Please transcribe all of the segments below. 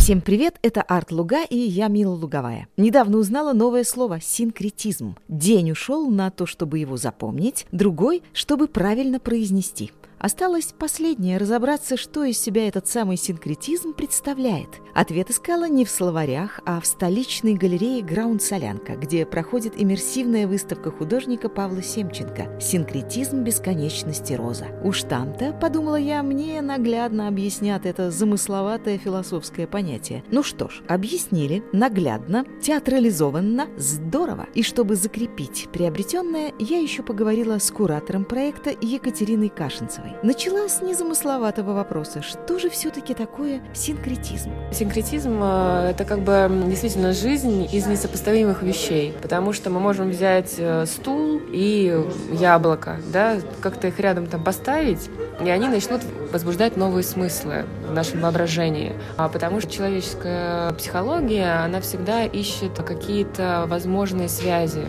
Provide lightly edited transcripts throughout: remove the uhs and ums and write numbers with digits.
Всем привет, это Арт Луга и я Мила Луговая. Недавно узнала новое слово – синкретизм. День ушел на то, чтобы его запомнить, другой – чтобы правильно произнести. Осталось последнее – разобраться, что из себя этот самый синкретизм представляет. Ответ искала не в словарях, а в столичной галерее «Граунд-Солянка», где проходит иммерсивная выставка художника Павла Семченко «Синкретизм бесконечности роза». Уж там-то, подумала я, мне наглядно объяснят это замысловатое философское понятие. Ну что ж, объяснили, наглядно, театрализованно, здорово. И чтобы закрепить приобретенное, я еще поговорила с куратором проекта Екатериной Кашинцевой. Начала с незамысловатого вопроса: что же все-таки такое синкретизм? Синкретизм — это как бы действительно жизнь из несопоставимых вещей, потому что мы можем взять стул и яблоко, да, как-то их рядом там поставить, и они начнут возбуждать новые смыслы в нашем воображении. Потому что человеческая психология, она всегда ищет какие-то возможные связи.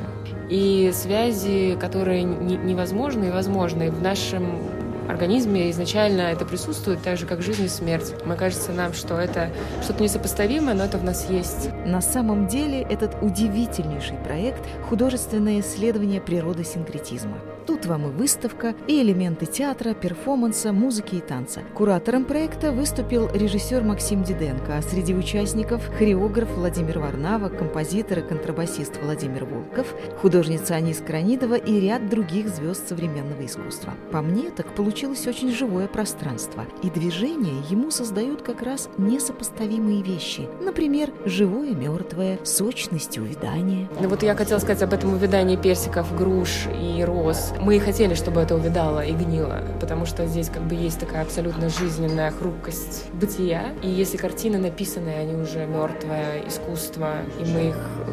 И связи, которые невозможны и возможны в нашем организме изначально это присутствует, так же, как жизнь и смерть. Мне кажется нам, что это что-то несопоставимое, но это в нас есть. На самом деле этот удивительнейший проект – художественное исследование природы синкретизма. Тут вам и выставка, и элементы театра, перформанса, музыки и танца. Куратором проекта выступил режиссер Максим Диденко, а среди участников – хореограф Владимир Варнава, композитор и контрабасист Владимир Волков, художница Анис Кранидова и ряд других звезд современного искусства. По мне, так получилось очень живое пространство, и движения ему создают как раз несопоставимые вещи. Например, живое-мертвое, сочность увядания. Ну вот я хотела сказать об этом увядании персиков, груш и роз. Мы и хотели, чтобы это увядало и гнило, потому что здесь как бы есть такая абсолютно жизненная хрупкость бытия. И если картины написаны, они уже мертвое искусство, и мы их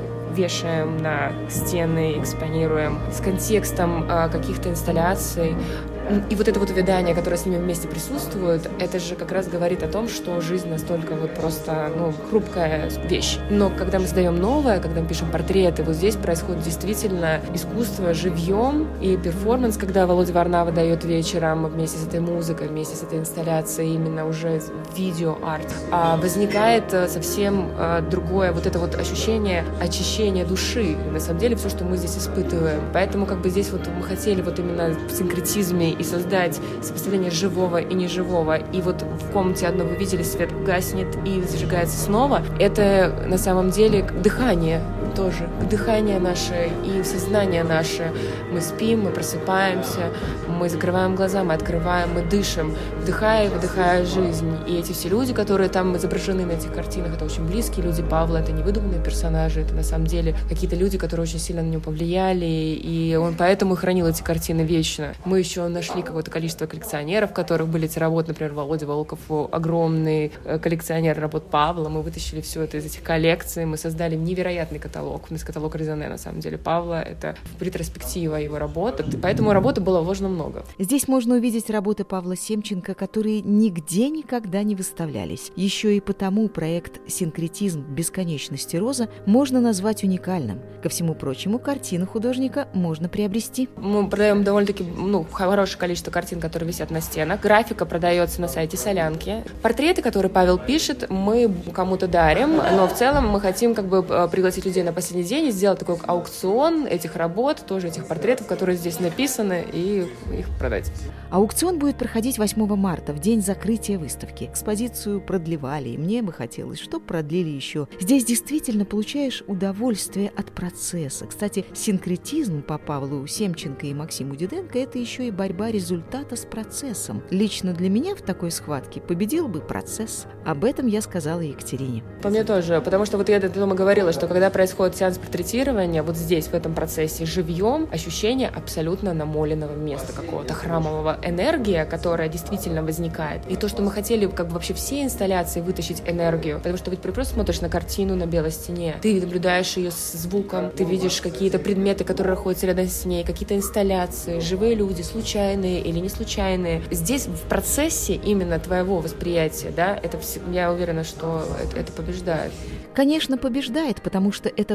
вешаем на стены, экспонируем с контекстом каких-то инсталляций. И вот это вот увядание, которое с ними вместе присутствует, это же как раз говорит о том, что жизнь настолько вот просто, хрупкая вещь. Но когда мы создаем новое, когда мы пишем портреты, вот здесь происходит действительно искусство живьем и перформанс, когда Володя Варнава дает вечером вместе с этой музыкой, вместе с этой инсталляцией, именно уже видео-арт, возникает совсем другое вот это вот ощущение очищения души. И на самом деле все, что мы здесь испытываем. Поэтому как бы здесь вот мы хотели вот именно в синкретизме и создать сопоставление живого и неживого. И вот в комнате одно вы видели, свет гаснет и зажигается снова. Это на самом деле дыхание тоже. Дыхание наше и сознание наше. Мы спим, мы просыпаемся, мы закрываем глаза, мы открываем, мы дышим, вдыхая и выдыхая жизнь. И эти все люди, которые там изображены на этих картинах, это очень близкие люди Павла, это не выдуманные персонажи, это на самом деле какие-то люди, которые очень сильно на него повлияли, и он поэтому и хранил эти картины вечно. Мы еще нашли какое-то количество коллекционеров, у которых были эти работы, например, Володя Волков, огромный коллекционер работ Павла, мы вытащили все это из этих коллекций, мы создали невероятный каталог, у нас каталог Резоне, на самом деле, Павла, это ретроспектива его работы, поэтому работы было вложено много. Здесь можно увидеть работы Павла Семченко, которые нигде никогда не выставлялись. Еще и потому проект «Синкретизм бесконечности роза» можно назвать уникальным. Ко всему прочему, картину художника можно приобрести. Мы продаем довольно-таки хорошее количество картин, которые висят на стенах. Графика продается на сайте Солянки. Портреты, которые Павел пишет, мы кому-то дарим, но в целом мы хотим как бы пригласить людей на последний день и сделать такой аукцион этих работ, тоже этих портретов, которые здесь написаны, и их продать. Аукцион будет проходить 8 марта, в день закрытия выставки. Экспозицию продлевали, и мне бы хотелось, чтобы продлили еще. Здесь действительно получаешь удовольствие от процесса. Кстати, синкретизм по Павлу Семченко и Максиму Диденко – это еще и борьба результата с процессом. Лично для меня в такой схватке победил бы процесс. Об этом я сказала Екатерине. По мне тоже, потому что вот я дома говорила, что когда происходит сеанс портретирования, вот здесь, в этом процессе, живьем, ощущение абсолютно намоленного места какого-то, храмового, энергия, которая действительно возникает. И то, что мы хотели как бы вообще все инсталляции вытащить энергию, потому что ведь ты просто смотришь на картину на белой стене, ты наблюдаешь ее с звуком, ты видишь какие-то предметы, которые находятся рядом с ней, какие-то инсталляции, живые люди, случайные или не случайные. Здесь в процессе именно твоего восприятия, да, это я уверена, что это побеждает. Конечно, побеждает, потому что это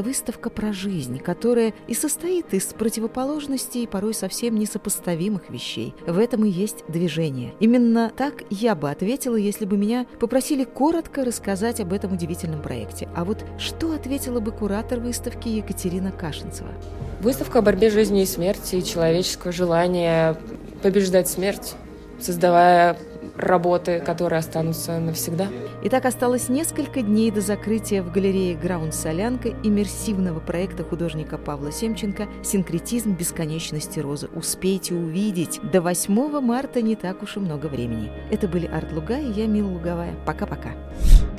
это выставка про жизнь, которая и состоит из противоположностей и порой совсем несопоставимых вещей. В этом и есть движение. Именно так я бы ответила, если бы меня попросили коротко рассказать об этом удивительном проекте. А вот что ответила бы куратор выставки Екатерина Кашинцева? Выставка о борьбе жизни и смерти, и человеческого желания побеждать смерть, создавая работы, которые останутся навсегда. Итак, осталось несколько дней до закрытия в галерее «Граунд Солянка» иммерсивного проекта художника Павла Семченко «Синкретизм бесконечности розы». Успейте увидеть. До 8 марта не так уж и много времени. Это были Арт Луга и я, Мила Луговая. Пока-пока.